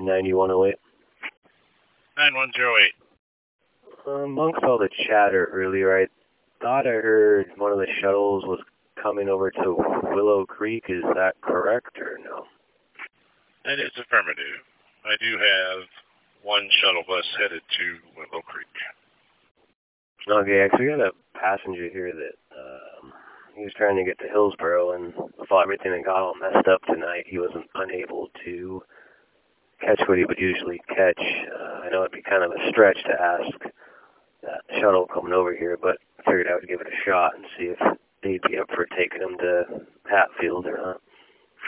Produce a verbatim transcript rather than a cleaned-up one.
ninety-one oh eight. nine one zero eight. Amongst all the chatter earlier, I thought I heard one of the shuttles was coming over to Willow Creek. Is that correct or no? That is affirmative. I do have one shuttle bus headed to Willow Creek. Okay, actually, we got a passenger here that um, he was trying to get to Hillsboro, and with all everything that got all messed up tonight, he wasn't unable to catch what he would usually catch. Uh, I know it'd be kind of a stretch to ask that shuttle coming over here, but I figured I would give it a shot and see if they'd be up for taking him to Hatfield or not.